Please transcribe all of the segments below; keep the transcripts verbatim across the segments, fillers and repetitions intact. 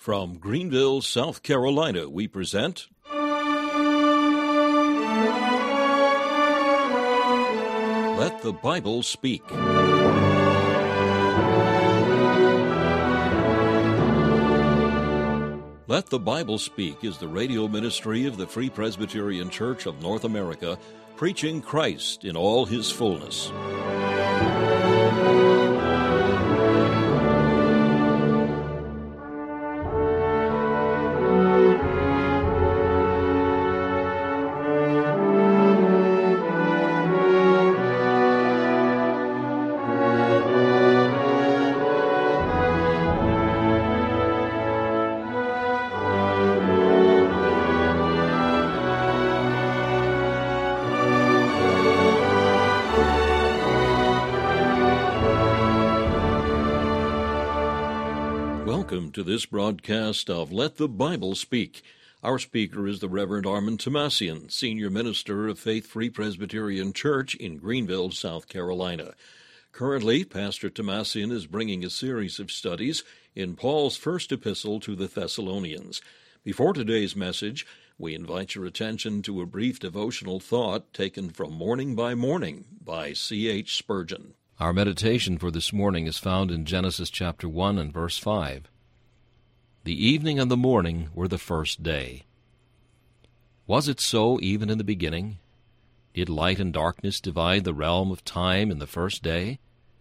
From Greenville, South Carolina, we present Let the Bible Speak. Let the Bible Speak is the radio ministry of the Free Presbyterian Church of North America, preaching Christ in all his fullness. Welcome to this broadcast of Let the Bible Speak. Our speaker is the Reverend Armand Tomassian, Senior Minister of Faith Free Presbyterian Church in Greenville, South Carolina. Currently, Pastor Tomassian is bringing a series of studies in Paul's first epistle to the Thessalonians. Before today's message, we invite your attention to a brief devotional thought taken from Morning by Morning by C H Spurgeon. Our meditation for this morning is found in Genesis chapter one and verse five. The evening and the morning were the first day. Was it so even in the beginning? Did light and darkness divide the realm of time in the first day?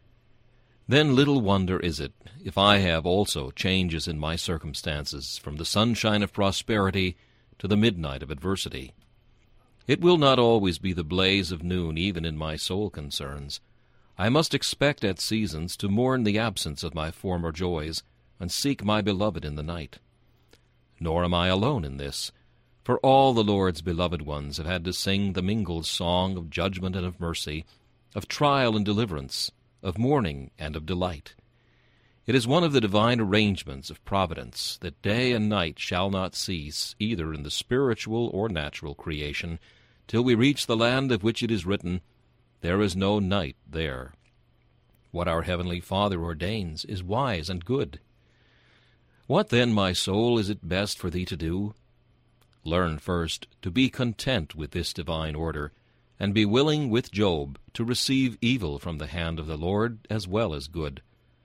Then little wonder is it if I have also changes in my circumstances, from the sunshine of prosperity to the midnight of adversity. It will not always be the blaze of noon even in my soul concerns. I must expect at seasons to mourn the absence of my former joys, and seek my beloved in the night. Nor am I alone in this, for all the Lord's beloved ones have had to sing the mingled song of judgment and of mercy, of trial and deliverance, of mourning and of delight. It is one of the divine arrangements of providence that day and night shall not cease, either in the spiritual or natural creation, till we reach the land of which it is written, "There is no night there." What our Heavenly Father ordains is wise and good. What then, my soul, is it best for thee to do? Learn first to be content with this divine order, and be willing with Job to receive evil from the hand of the Lord as well as good.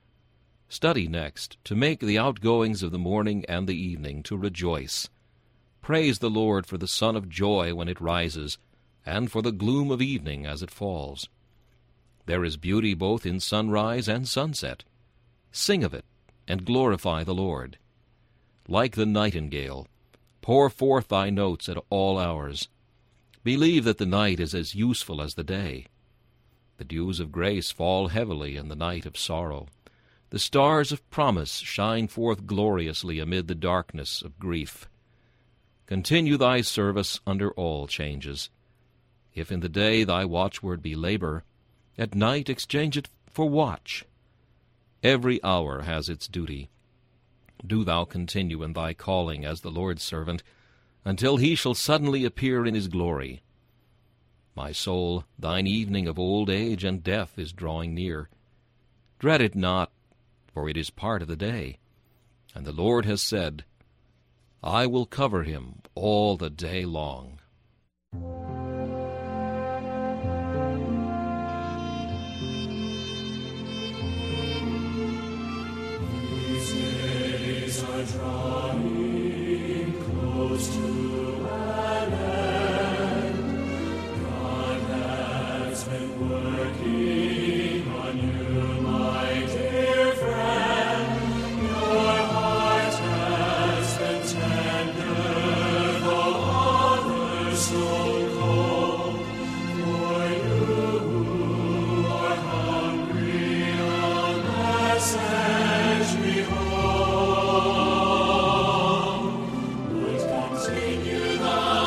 Study next to make the outgoings of the morning and the evening to rejoice. Praise the Lord for the sun of joy when it rises, and for the gloom of evening as it falls. There is beauty both in sunrise and sunset. Sing of it, and glorify the Lord. Like the nightingale, pour forth thy notes at all hours. Believe that the night is as useful as the day. The dews of grace fall heavily in the night of sorrow. The stars of promise shine forth gloriously amid the darkness of grief. Continue thy service under all changes. If in the day thy watchword be labor, at night exchange it for watch. Every hour has its duty. Do thou continue in thy calling as the Lord's servant, until he shall suddenly appear in his glory. My soul, thine evening of old age and death is drawing near. Dread it not, for it is part of the day. And the Lord has said, I will cover him all the day long. Drawing close to an end, God has been working on you, my dear friend. Your heart has been tender, though others so cold. For you who are hungry, a message behold. Continue thy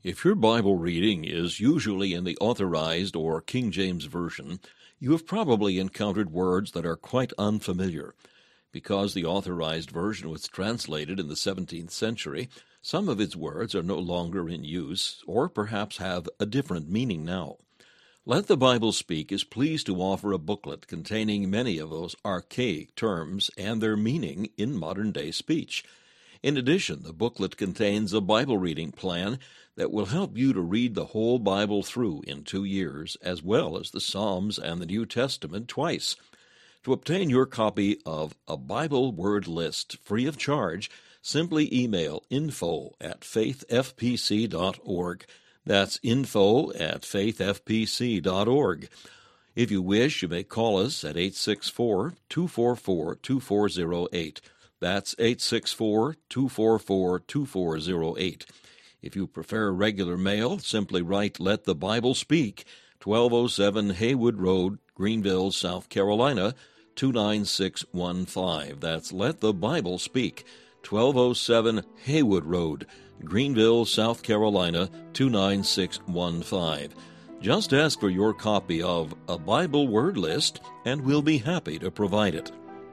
If your Bible reading is usually in the Authorized or King James Version, you have probably encountered words that are quite unfamiliar. Because the Authorized Version was translated in the seventeenth century, some of its words are no longer in use, or perhaps have a different meaning now. Let the Bible Speak is pleased to offer a booklet containing many of those archaic terms and their meaning in modern-day speech. In addition, the booklet contains a Bible reading plan that will help you to read the whole Bible through in two years, as well as the Psalms and the New Testament twice. To obtain your copy of A Bible Word List free of charge, simply email info at faith f p c dot org. That's info at faith f p c dot org. If you wish, you may call us at eight six four, two four four, two four zero eight. That's eight six four, two four four, two four zero eight. If you prefer regular mail, simply write Let the Bible Speak, twelve oh seven Haywood Road, Greenville, South Carolina, two nine six one five. That's Let the Bible Speak, twelve oh seven Haywood Road, Greenville, South Carolina, two nine six one five. Just ask for your copy of A Bible Word List, and we'll be happy to provide it.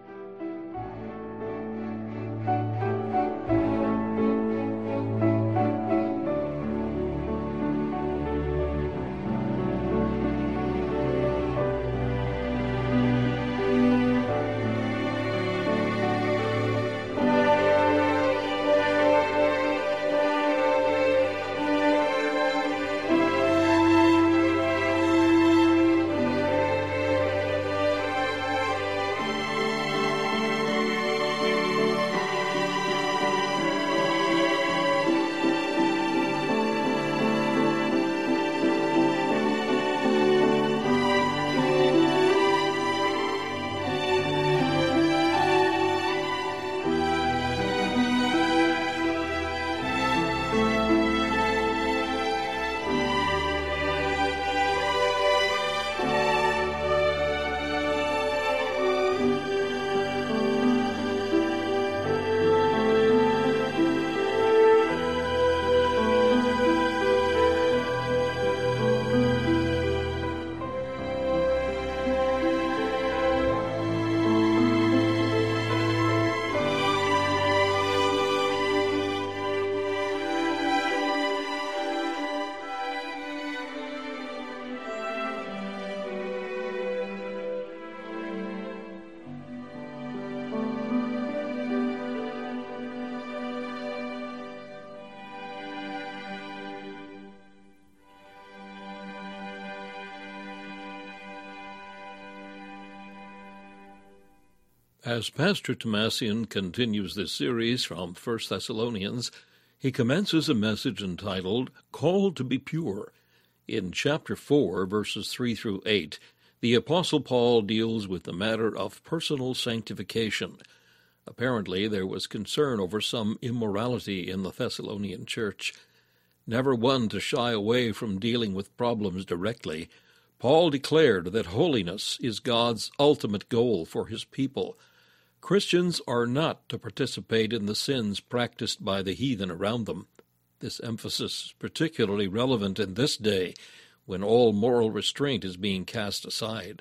As Pastor Tomasian continues this series from First Thessalonians, he commences a message entitled, Called to be Pure. In chapter four, verses three through eight, the Apostle Paul deals with the matter of personal sanctification. Apparently, there was concern over some immorality in the Thessalonian church. Never one to shy away from dealing with problems directly, Paul declared that holiness is God's ultimate goal for his people. Christians are not to participate in the sins practiced by the heathen around them. This emphasis is particularly relevant in this day, when all moral restraint is being cast aside.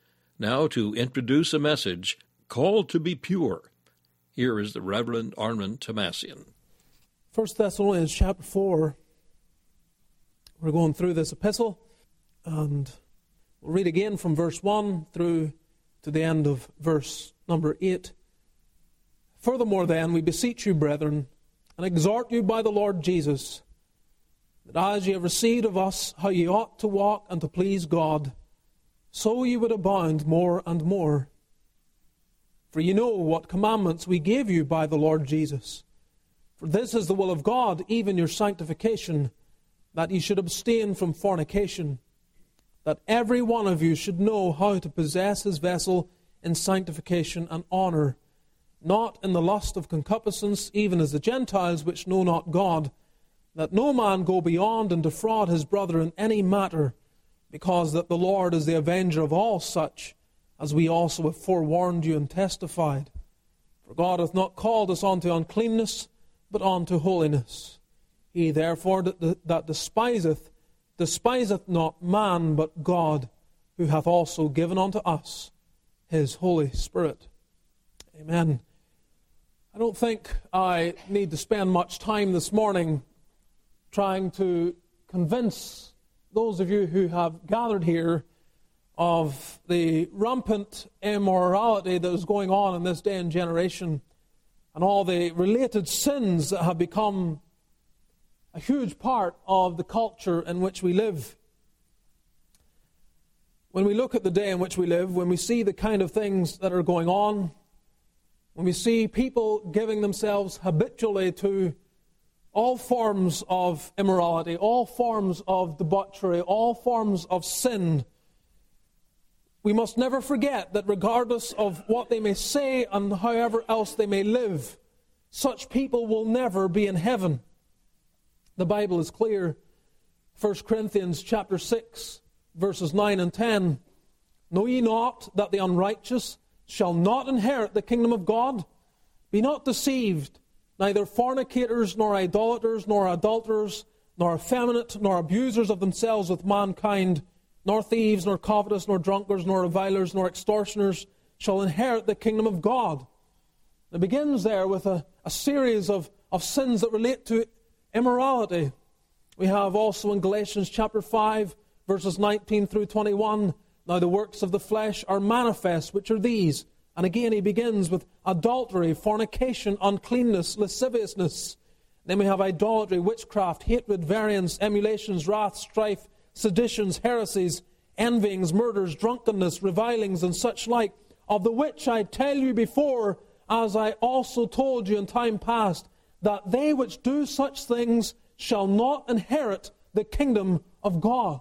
Now to introduce a message, Called to be Pure, here is the Reverend Armand Tomasian. First Thessalonians chapter four. We're going through this epistle, and we'll read again from verse one through to the end of verse number eight. Furthermore then, we beseech you, brethren, and exhort you by the Lord Jesus, that as ye have received of us how ye ought to walk and to please God, so ye would abound more and more. For ye know what commandments we gave you by the Lord Jesus. For this is the will of God, even your sanctification, that ye should abstain from fornication, that every one of you should know how to possess his vessel in sanctification and honor, not in the lust of concupiscence, even as the Gentiles which know not God, that no man go beyond and defraud his brother in any matter, because that the Lord is the avenger of all such, as we also have forewarned you and testified. For God hath not called us unto uncleanness, but unto holiness. He therefore that, that despiseth, despiseth not man, but God, who hath also given unto us his Holy Spirit. Amen. I don't think I need to spend much time this morning trying to convince those of you who have gathered here of the rampant immorality that is going on in this day and generation, and all the related sins that have become a huge part of the culture in which we live. When we look at the day in which we live, when we see the kind of things that are going on, when we see people giving themselves habitually to all forms of immorality, all forms of debauchery, all forms of sin, we must never forget that regardless of what they may say and however else they may live, such people will never be in heaven. The Bible is clear. First Corinthians chapter six, verses nine and ten. Know ye not that the unrighteous shall not inherit the kingdom of God? Be not deceived. Neither fornicators, nor idolaters, nor adulterers, nor effeminate, nor abusers of themselves with mankind, nor thieves, nor covetous, nor drunkards, nor revilers, nor extortioners shall inherit the kingdom of God. It begins there with a, a series of, of sins that relate to immorality. We have also in Galatians chapter five, verses nineteen through twenty-one, now the works of the flesh are manifest, which are these. And again he begins with adultery, fornication, uncleanness, lasciviousness. Then we have idolatry, witchcraft, hatred, variance, emulations, wrath, strife, seditions, heresies, envyings, murders, drunkenness, revilings, and such like, of the which I tell you before, as I also told you in time past, that they which do such things shall not inherit the kingdom of God.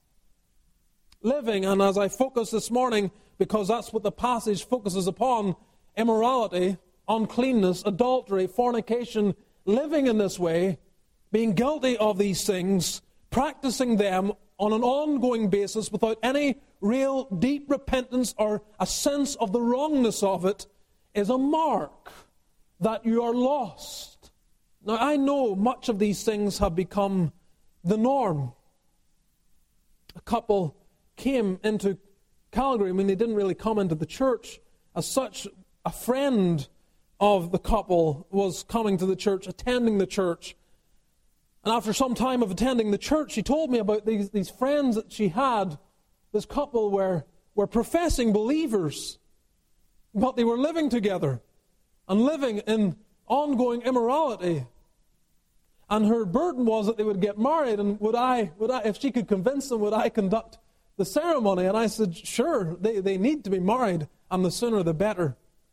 Living, and as I focus this morning, because that's what the passage focuses upon, immorality, uncleanness, adultery, fornication, living in this way, being guilty of these things, practicing them on an ongoing basis without any real deep repentance or a sense of the wrongness of it, is a mark that you are lost. Now, I know much of these things have become the norm. A couple came into Calgary. I mean, they didn't really come into the church as such. A friend of the couple was coming to the church, attending the church. And after some time of attending the church, she told me about these, these friends that she had. This couple were, were professing believers, but they were living together and living in ongoing immorality. And her burden was that they would get married, and would I, would I, if she could convince them, would I conduct the ceremony? And I said, sure, they, they need to be married, and the sooner the better.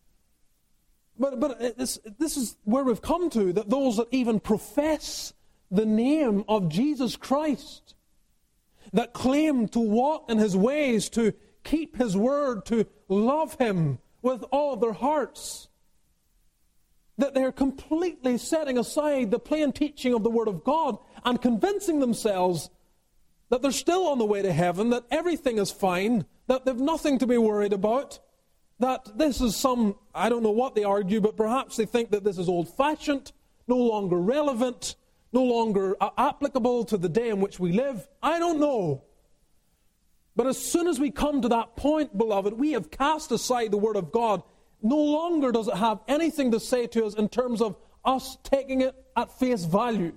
But but this, this is where we've come to, that those that even profess the name of Jesus Christ, that claim to walk in His ways, to keep His word, to love Him with all of their hearts, that they're completely setting aside the plain teaching of the Word of God and convincing themselves that they're still on the way to heaven, that everything is fine, that they've nothing to be worried about, that this is some, I don't know what they argue, but perhaps they think that this is old-fashioned, no longer relevant, no longer applicable to the day in which we live. I don't know. But as soon as we come to that point, beloved, we have cast aside the Word of God. No longer does it have anything to say to us in terms of us taking it at face value.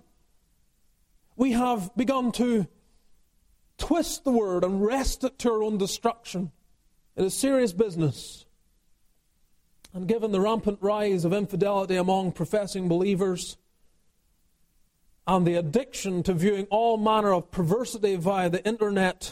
We have begun to twist the Word and wrest it to our own destruction. It is serious business. And given the rampant rise of infidelity among professing believers, and the addiction to viewing all manner of perversity via the internet,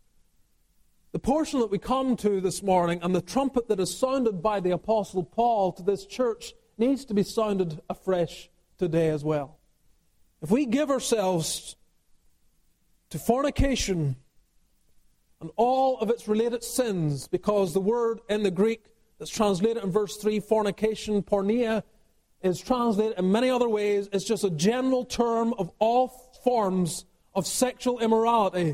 the portion that we come to this morning, and the trumpet that is sounded by the Apostle Paul to this church, needs to be sounded afresh today as well. If we give ourselves to fornication and all of its related sins, because the word in the Greek that's translated in verse three, fornication, porneia, is translated in many other ways. It's just a general term of all forms of sexual immorality.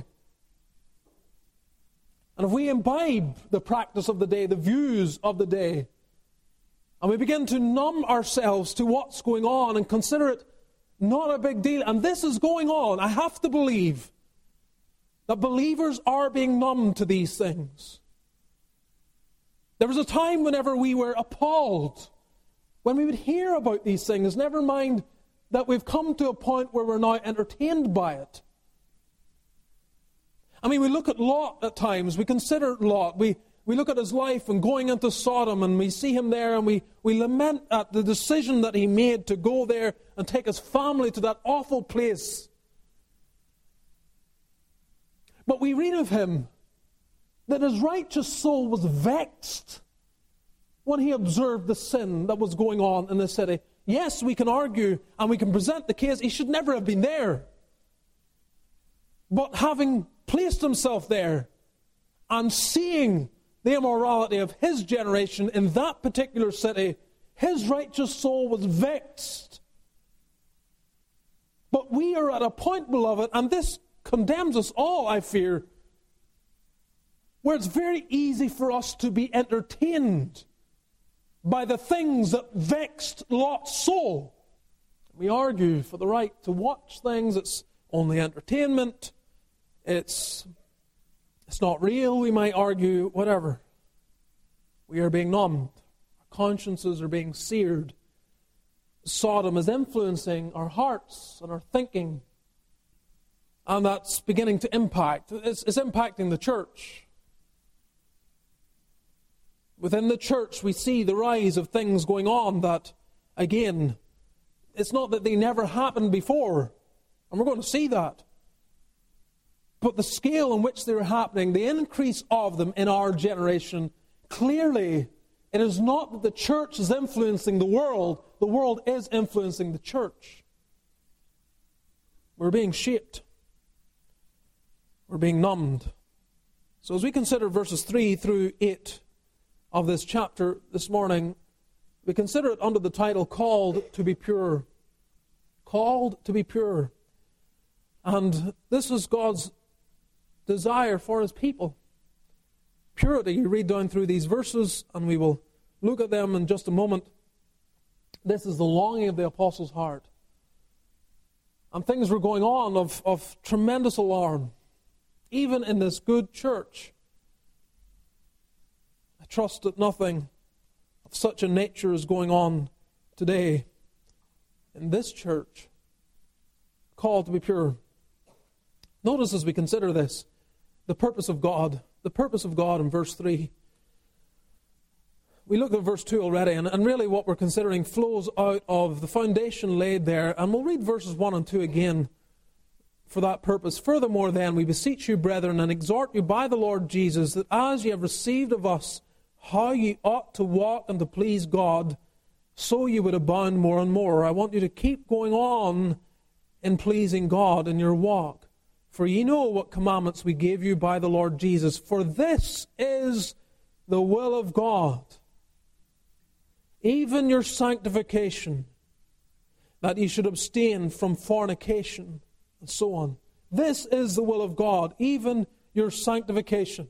And if we imbibe the practice of the day, the views of the day, and we begin to numb ourselves to what's going on and consider it not a big deal. And this is going on. I have to believe that believers are being numb to these things. There was a time whenever we were appalled when we would hear about these things, never mind that we've come to a point where we're now entertained by it. I mean, we look at Lot at times, we consider Lot, we, we look at his life and going into Sodom, and we see him there, and we, we lament at the decision that he made to go there and take his family to that awful place. But we read of him that his righteous soul was vexed when he observed the sin that was going on in the city. Yes, we can argue and we can present the case, he should never have been there. But having placed himself there and seeing the immorality of his generation in that particular city, his righteous soul was vexed. But we are at a point, beloved, and this condemns us all, I fear, where it's very easy for us to be entertained by the things that vexed Lot's soul. We argue for the right to watch things. It's only entertainment. It's, it's not real, we might argue, whatever. We are being numbed. Our consciences are being seared. Sodom is influencing our hearts and our thinking. And that's beginning to impact. It's, it's impacting the church. Within the church, we see the rise of things going on that, again, it's not that they never happened before, and we're going to see that. But the scale in which they're happening, the increase of them in our generation, clearly, it is not that the church is influencing the world, the world is influencing the church. We're being shaped. We're being numbed. So as we consider verses three through eight of this chapter this morning, we consider it under the title, Called to be Pure. Called to be pure. And this is God's desire for His people. Purity, you read down through these verses, and we will look at them in just a moment. This is the longing of the apostle's heart. And things were going on of, of tremendous alarm, even in this good church. I trust that nothing of such a nature is going on today in this church, called to be pure. Notice as we consider this, the purpose of God. The purpose of God in verse three. We looked at verse two already, and, and really what we're considering flows out of the foundation laid there. And we'll read verses one and two again for that purpose. Furthermore then, we beseech you, brethren, and exhort you by the Lord Jesus, that as ye have received of us how ye ought to walk and to please God, so ye would abound more and more. I want you to keep going on in pleasing God in your walk. For ye know what commandments we gave you by the Lord Jesus. For this is the will of God, even your sanctification, that ye should abstain from fornication, and so on. This is the will of God, even your sanctification.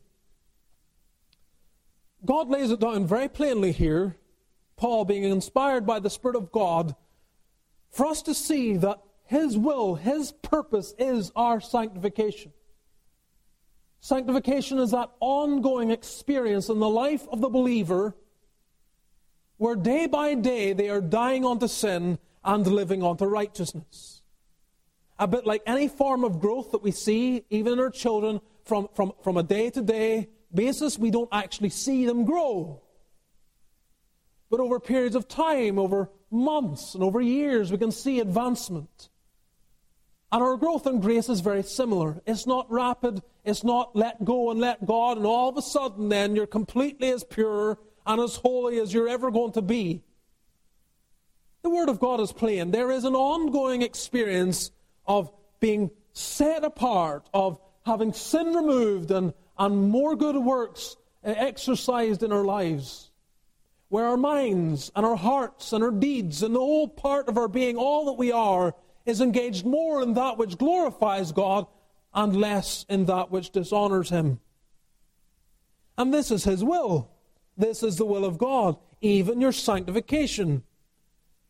God lays it down very plainly here, Paul being inspired by the Spirit of God, for us to see that His will, His purpose is our sanctification. Sanctification is that ongoing experience in the life of the believer where day by day they are dying unto sin and living unto righteousness. A bit like any form of growth that we see, even in our children, from, from, from a day-to-day basis, we don't actually see them grow. But over periods of time, over months and over years, we can see advancement. And our growth in grace is very similar. It's not rapid, it's not let go and let God, and all of a sudden then you're completely as pure and as holy as you're ever going to be. The Word of God is plain. There is an ongoing experience of being set apart, of having sin removed and, and more good works exercised in our lives, where our minds and our hearts and our deeds and the whole part of our being, all that we are, is engaged more in that which glorifies God and less in that which dishonors Him. And this is His will. This is the will of God, even your sanctification.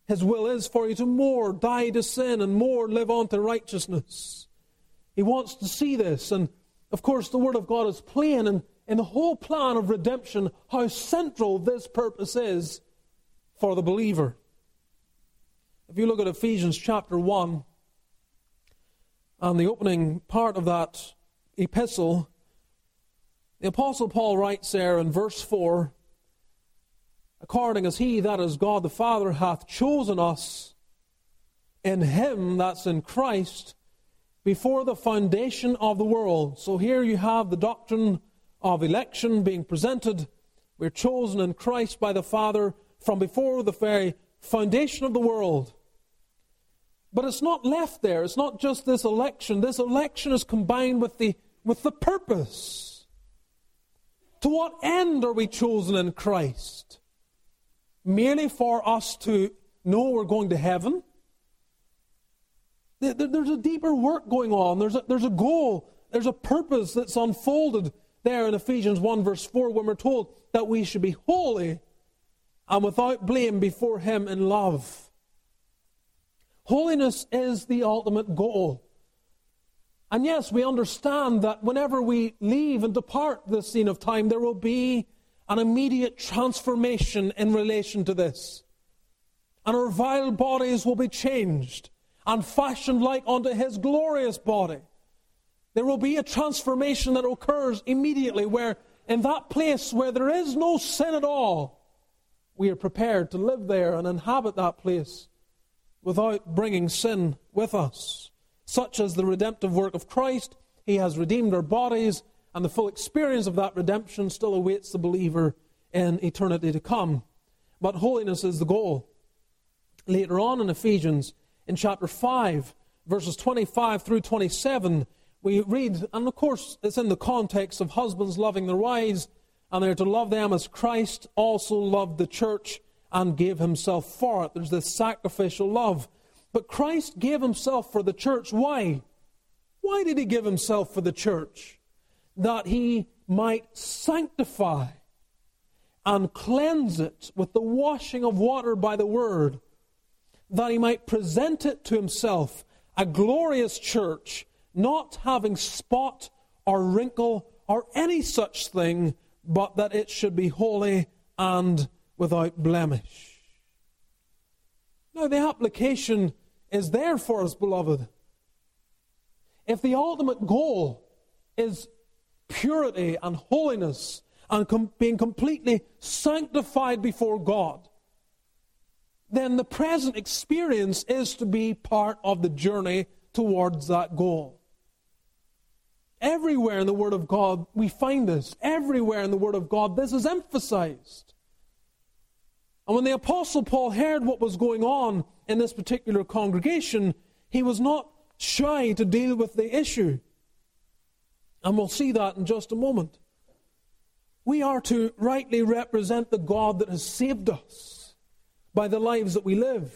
His will is for you to more die to sin and more live on to righteousness. He wants to see this. And, of course, the Word of God is plain in, in the whole plan of redemption, how central this purpose is for the believer. If you look at Ephesians chapter one, and the opening part of that epistle, the Apostle Paul writes there in verse four, according as He, that is God the Father, hath chosen us in Him, that's in Christ, before the foundation of the world. So here you have the doctrine of election being presented. We're chosen in Christ by the Father from before the very foundation of the world. But it's not left there. It's not just this election. This election is combined with the, with the purpose. To what end are we chosen in Christ? Merely for us to know we're going to heaven? There's a deeper work going on. There's a, there's a goal. There's a purpose that's unfolded there in Ephesians one verse four, when we're told that we should be holy and without blame before Him in love. Holiness is the ultimate goal. And yes, we understand that whenever we leave and depart this scene of time, there will be an immediate transformation in relation to this. And our vile bodies will be changed and fashioned like unto His glorious body. There will be a transformation that occurs immediately, where in that place where there is no sin at all, we are prepared to live there and inhabit that place without bringing sin with us. Such as the redemptive work of Christ, He has redeemed our bodies, and the full experience of that redemption still awaits the believer in eternity to come. But holiness is the goal. Later on in Ephesians, in chapter five, verses twenty-five through twenty-seven, we read, and of course it's in the context of husbands loving their wives, and they're to love them as Christ also loved the church and gave Himself for it. There's this sacrificial love. But Christ gave Himself for the church. Why? Why did He give Himself for the church? That He might sanctify and cleanse it with the washing of water by the Word, that He might present it to Himself, a glorious church, not having spot or wrinkle or any such thing, but that it should be holy and without blemish. Now, the application is there for us, beloved. If the ultimate goal is purity and holiness and com- being completely sanctified before God, then the present experience is to be part of the journey towards that goal. Everywhere in the Word of God we find this. Everywhere in the Word of God this is emphasized. And when the Apostle Paul heard what was going on in this particular congregation, he was not shy to deal with the issue. And we'll see that in just a moment. We are to rightly represent the God that has saved us by the lives that we live.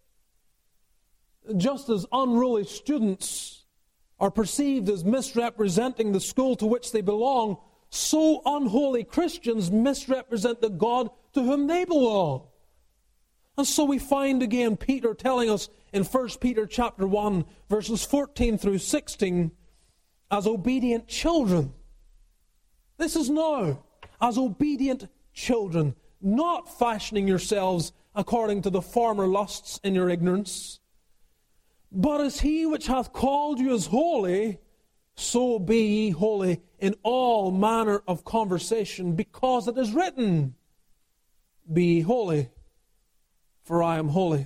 Just as unruly students are perceived as misrepresenting the school to which they belong, so unholy Christians misrepresent the God to whom they belong. And so we find again Peter telling us in First Peter chapter one, verses fourteen through sixteen, as obedient children. This is now, as obedient children, not fashioning yourselves according to the former lusts in your ignorance, but as He which hath called you is holy, so be ye holy in all manner of conversation, because it is written, Be ye holy, for I am holy.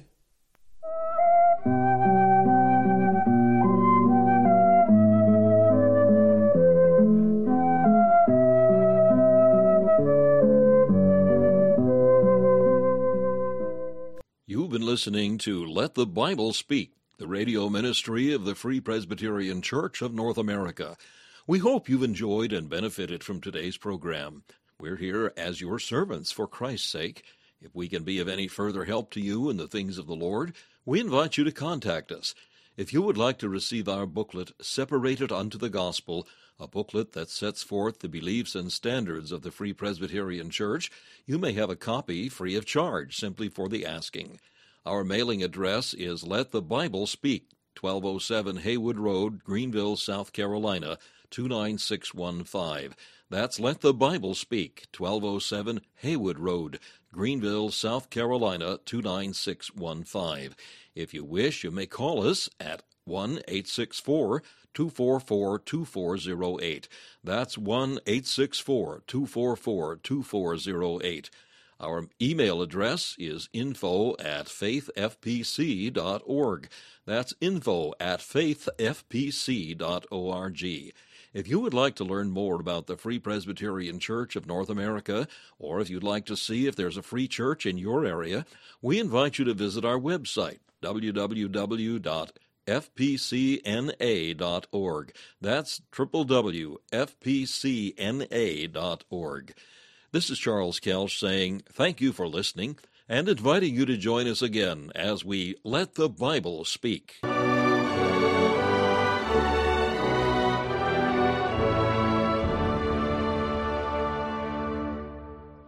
You've been listening to Let the Bible Speak, the radio ministry of the Free Presbyterian Church of North America. We hope you've enjoyed and benefited from today's program. We're here as your servants for Christ's sake. If we can be of any further help to you in the things of the Lord, we invite you to contact us. If you would like to receive our booklet, Separated Unto the Gospel, a booklet that sets forth the beliefs and standards of the Free Presbyterian Church, you may have a copy free of charge, simply for the asking. Our mailing address is Let the Bible Speak, twelve oh seven Haywood Road, Greenville, South Carolina, two nine six one five. That's Let the Bible Speak, twelve oh seven Haywood Road, Greenville, South Carolina, two nine six one five. If you wish, you may call us at one eight six four, two four four, two four zero eight. That's one eight six four, two four four, two four zero eight. Our email address is info at faith f p c dot org. That's info at faith f p c dot org. If you would like to learn more about the Free Presbyterian Church of North America, or if you'd like to see if there's a free church in your area, we invite you to visit our website, w w w dot f p c n a dot org. That's w w w dot f p c n a dot org. This is Charles Kelsch saying thank you for listening and inviting you to join us again as we Let the Bible Speak.